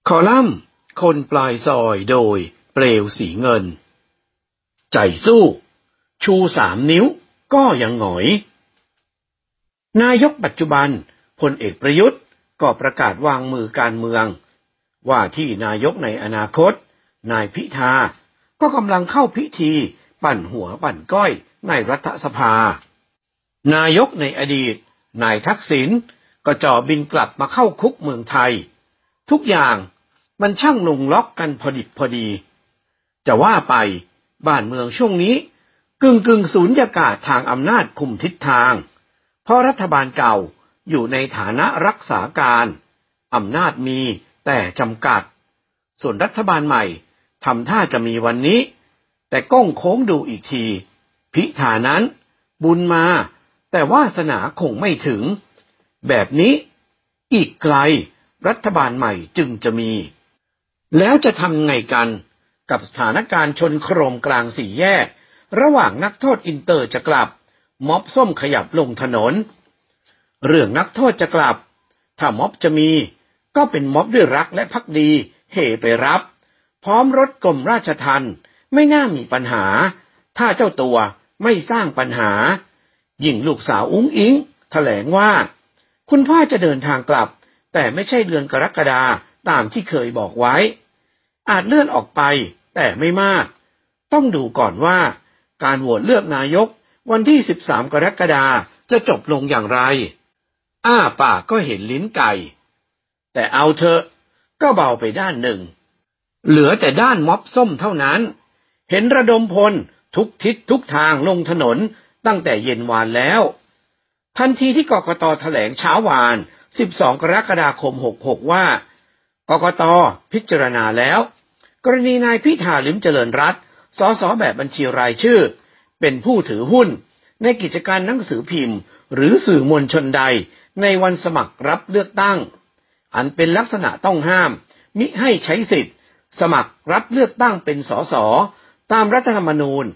คอลัมน์คนปลายซอยโดยเปลวสีเงินใจสู้ชู3 นิ้วก็ยังหงอยนายกปัจจุบันพลเอกประยุทธ์ก็ประกาศวางมือการเมืองว่าที่นายกในอนาคตนายพิธาก็กำลังเข้าพิธีปั่นหัวปั่นก้อยในรัฐสภานายกในอดีตนายทักษิณก็จ่อบินกลับมาเข้าคุกเมืองไทยทุกอย่างมันช่างลงล็อกกันพอดิบพอดีจะว่าไปบ้านเมืองช่วงนี้กึ่งสูญญากาศทางอำนาจคุมทิศทางเพราะรัฐบาลเก่าอยู่ในฐานะรักษาการอำนาจมีแต่จำกัดส่วนรัฐบาลใหม่ทำท่าจะมีวันนี้แต่ก้งโค้งดูอีกทีพิธานั้นบุญมาแต่วาสนาคงไม่ถึงแบบนี้อีกไกลรัฐบาลใหม่จึงจะมีแล้วจะทำไงกันกับสถานการณ์ชนโครมกลางสี่แยกระหว่างนักโทษอินเตอร์จะกลับม็อบส้มขยับลงถนนเรื่องนักโทษจะกลับถ้าม็อบจะมีก็เป็นม็อบด้วยรักและภักดีเฮไปรับพร้อมรถกรมราชทัณฑ์ไม่น่ามีปัญหาถ้าเจ้าตัวไม่สร้างปัญหายิ่งลูกสาวอุ๊งอิ๊งแถลงว่าคุณพ่อจะเดินทางกลับแต่ไม่ใช่เดือนกรกฎาคมตามที่เคยบอกไว้อาจเลื่อนออกไปแต่ไม่มากต้องดูก่อนว่าการโหวตเลือกนายกวันที่13 กรกฎาคมจะจบลงอย่างไรอ้าปากก็เห็นลิ้นไก่แต่เอาเถอะก็เบาไปด้านหนึ่งเหลือแต่ด้านม็อบส้มเท่านั้นเห็นระดมพลทุกทิศทุกทางลงถนนตั้งแต่เย็นวานแล้วทันทีที่กกต.แถลงเช้าวาน12 กรกฎาคม 66ว่ากกต.พิจารณาแล้วกรณีนายพิธาลิ้มเจริญรัตน์สสแบบบัญชีรายชื่อเป็นผู้ถือหุ้นในกิจการหนังสือพิมพ์หรือสื่อมวลชนใดในวันสมัครรับเลือกตั้งอันเป็นลักษณะต้องห้ามมิให้ใช้สิทธิ์สมัครรับเลือกตั้งเป็นสสตามรัฐธรรมนูญ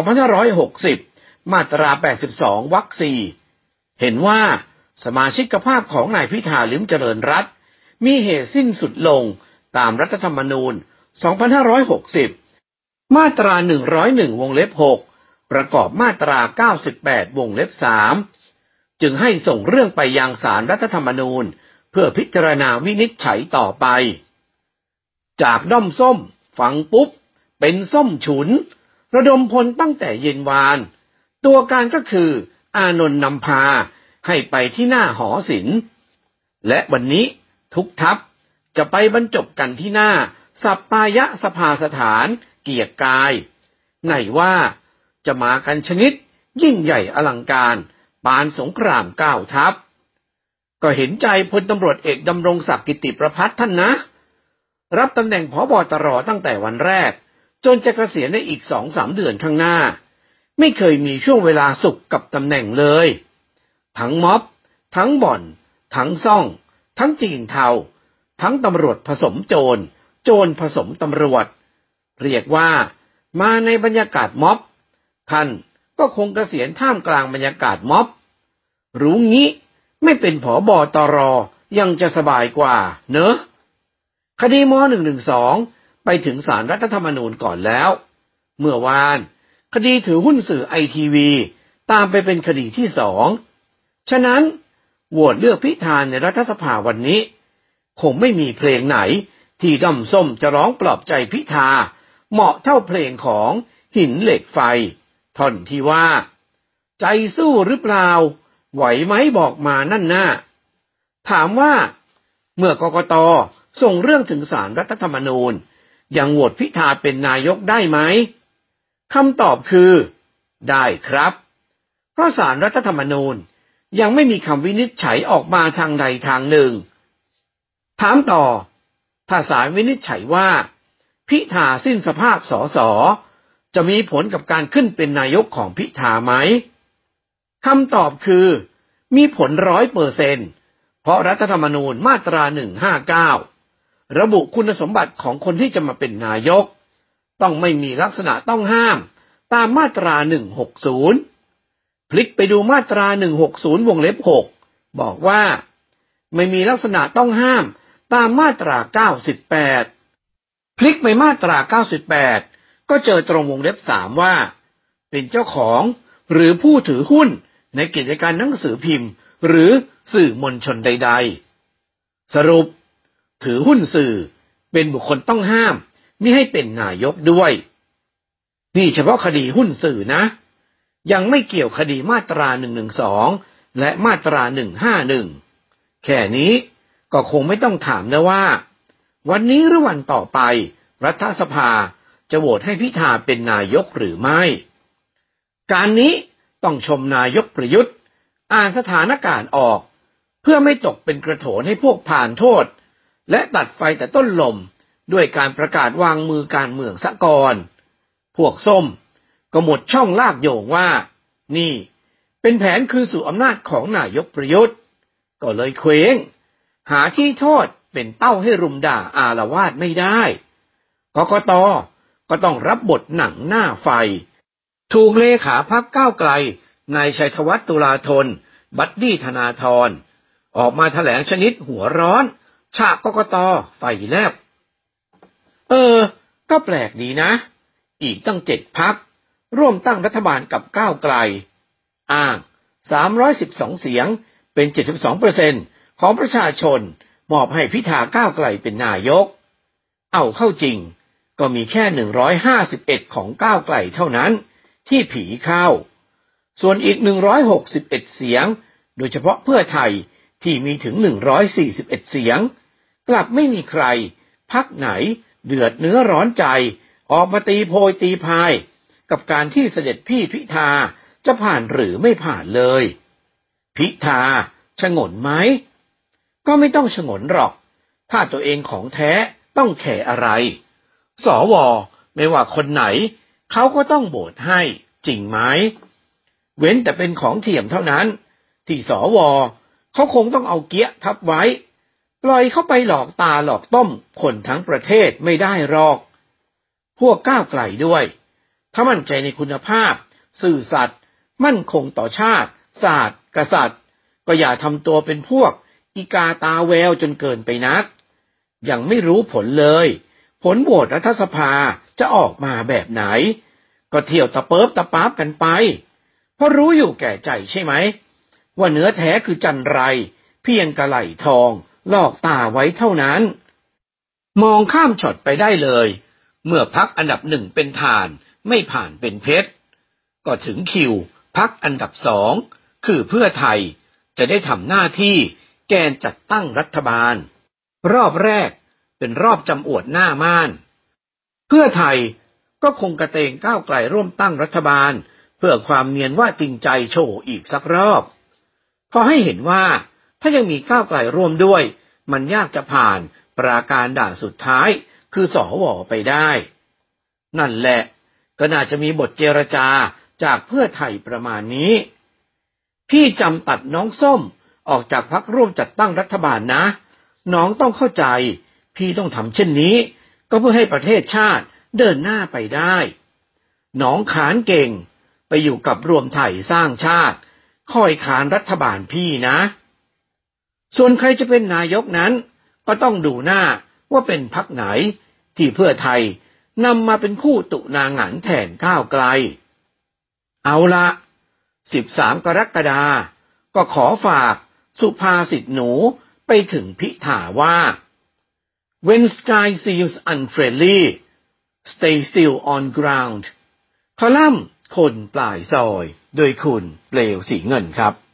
2560 มาตรา 82 วรรค 4เห็นว่าสมาชิกภาพของนายพิธาลิ้มเจริญรัตน์มีเหตุสิ้นสุดลงตามรัฐธรรมนูญ 2560 มาตรา 101 วงเล็บ 6 ประกอบมาตรา 98 วงเล็บ 3 จึงให้ส่งเรื่องไปยังศาลรัฐธรรมนูญเพื่อพิจารณาวินิจฉัยต่อไปจากด้อมส้มฟังปุ๊บเป็นส้มฉุนระดมพลตั้งแต่เย็นวานตัวการก็คืออานนท์นำพาให้ไปที่หน้าหอศิลป์และวันนี้ทุกทัพจะไปบรรจบกันที่หน้าสัปปายะสภาสถานเกียรติกายไหนว่าจะมากันชนิดยิ่งใหญ่อลังการปานสงคราม9 ทัพก็เห็นใจพลตำรวจเอกดำรงศักดิ์กิติประภัสท่านนะรับตำแหน่งผบ.ตร.ตั้งแต่วันแรกจนจะเกษียณในอีก 2-3 เดือนข้างหน้าไม่เคยมีช่วงเวลาสุขกับตำแหน่งเลยทั้งม็อบทั้งบ่อนทั้งซ่องทั้งจีนเทาทั้งตำรวจผสมโจรผสมตำรวจเรียกว่ามาในบรรยากาศม็อบท่านก็คงเกษียณท่ามกลางบรรยากาศม็อบรู้งี้ไม่เป็นผบ.ตร.ยังจะสบายกว่าเนอะคดีม.112 ไปถึงศาลรัฐธรรมนูญก่อนแล้วเมื่อวานคดีถือหุ้นสื่อไอทีวีตามไปเป็นคดีที่2ฉะนั้นโหวตเลือกพิธาในรัฐสภาวันนี้คงไม่มีเพลงไหนที่ด้อมส้มจะร้องปลอบใจพิธาเหมาะเท่าเพลงของหินเหล็กไฟท่อนที่ว่าใจสู้หรือเปล่าไหวไหมบอกมานั่นน่ะถามว่าเมื่อกกต.ส่งเรื่องถึงศาลรัฐธรรมนูญยังโหวตพิธาเป็นนายกได้ไหมคำตอบคือได้ครับเพราะศาลรัฐธรรมนูญยังไม่มีคำวินิจฉัยออกมาทางใดทางหนึ่งถามต่อถ้าศาลวินิจฉัยว่าพิธาสิ้นสภาพสสจะมีผลกับการขึ้นเป็นนายกของพิธาไหมคำตอบคือมีผล 100% เพราะรัฐธรรมนูญมาตรา 159 ระบุคุณสมบัติของคนที่จะมาเป็นนายกต้องไม่มีลักษณะต้องห้ามตามมาตรา 160 พลิกไปดูมาตรา 160 วงเล็บ 6 บอกว่าไม่มีลักษณะต้องห้ามตามมาตรา98พลิกไปมาตรา98ก็เจอตรงวงเล็บ3ว่าเป็นเจ้าของหรือผู้ถือหุ้นในกิจการหนังสือพิมพ์หรือสื่อมวลชนใดๆสรุปถือหุ้นสื่อเป็นบุคคลต้องห้ามมิให้เป็นนายกด้วยนี่เฉพาะคดีหุ้นสื่อนะยังไม่เกี่ยวคดีมาตรา112และมาตรา151แค่นี้ก็คงไม่ต้องถามนะว่าวันนี้หรือวันต่อไปรัฐสภาจะโหวตให้พิธาเป็นนายกหรือไม่การนี้ต้องชมนายกประยุทธ์อ่านสถานการณ์ออกเพื่อไม่ตกเป็นกระโถนให้พวกผ่านโทษและตัดไฟแต่ต้นลมด้วยการประกาศวางมือการเมืองซะก่อนพวกส้มก็หมดช่องลากโยงว่านี่เป็นแผนคืนสู่อำนาจของนายกประยุทธ์ก็เลยเคว้งหาที่โทษเป็นเป้าให้รุมด่าอาละวาดไม่ได้กกต.ก็ต้องรับบทหนังหน้าไฟถูกเลขาพรรคก้าวไกลนายชัยธวัฒน์ตุลาธนบัดดี้ธนาธรออกมาแถลงชนิดหัวร้อนฉากกกต.ไฟแลบก็แปลกดีนะอีกตั้ง7 พรรคร่วมตั้งรัฐบาลกับก้าวไกลอ้าง312เสียงเป็น 72% ของประชาชนมอบให้พิธาก้าวไกลเป็นนายกเอาเข้าจริงก็มีแค่151ของก้าวไกลเท่านั้นที่ผีเข้าส่วนอีก161เสียงโดยเฉพาะเพื่อไทยที่มีถึง141เสียงกลับไม่มีใครพรรคไหนเดือดเนื้อร้อนใจออกมาตีโพยตีพายกับการที่เสด็จพี่พิธาจะผ่านหรือไม่ผ่านเลยพิธาฉงนไหมก็ไม่ต้องฉงนหรอกถ้าตัวเองของแท้ต้องแข่อะไรสวไม่ว่าคนไหนเขาก็ต้องโหวตให้จริงไหมเว้นแต่เป็นของเทียมเท่านั้นที่สวเขาคงต้องเอาเกี้ยทับไว้ปล่อยเข้าไปหลอกตาหลอกต้มคนทั้งประเทศไม่ได้หรอกพวกก้าวไกลด้วยถ้ามั่นใจในคุณภาพซื่อสัตย์มั่นคงต่อชาติศาสตร์กษัตริย์ก็อย่าทำตัวเป็นพวกอีกาตาแววจนเกินไปนักยังไม่รู้ผลเลยผลโหวตรัฐสภาจะออกมาแบบไหนก็เที่ยวตะเปิบตะป๊าบกันไปเพราะรู้อยู่แก่ใจใช่ไหมว่าเนื้อแท้คือจันไรเพียงกะไหล่ทองลอกตาไว้เท่านั้นมองข้ามช็อตไปได้เลยเมื่อพรรคอันดับ1เป็นถ่านไม่ผ่านเป็นเพชรก็ถึงคิวพรรคอันดับ2คือเพื่อไทยจะได้ทำหน้าที่แกนจัดตั้งรัฐบาลรอบแรกเป็นรอบจำอวดหน้าม่านเพื่อไทยก็คงกระเตงก้าวไกลร่วมตั้งรัฐบาลเพื่อความเนียนว่าจริงใจโชว์อีกสักรอบพอให้เห็นว่าถ้ายังมีก้าวไกลร่วมด้วยมันยากจะผ่านปราการด่านสุดท้ายคือสวไปได้นั่นแหละก็น่าจะมีบทเจรจาจากเพื่อไทยประมาณนี้พี่จำตัดน้องส้มออกจากพรรคร่วมจัดตั้งรัฐบาลนะน้องต้องเข้าใจพี่ต้องทำเช่นนี้ก็เพื่อให้ประเทศชาติเดินหน้าไปได้น้องขานเก่งไปอยู่กับรวมไทยสร้างชาติคอยขานรัฐบาลพี่นะส่วนใครจะเป็นนายกนั้นก็ต้องดูหน้าว่าเป็นพรรคไหนที่เพื่อไทยนำมาเป็นคู่ตุนาหงันแทนก้าวไกลเอาละ13 กรกฎาคมก็ขอฝากสุภาษิตหนูไปถึงพิธาว่า When sky seems unfriendly stay still on ground คอลัมน์คนปลายซอยโดยคุณเปลวสีเงินครับ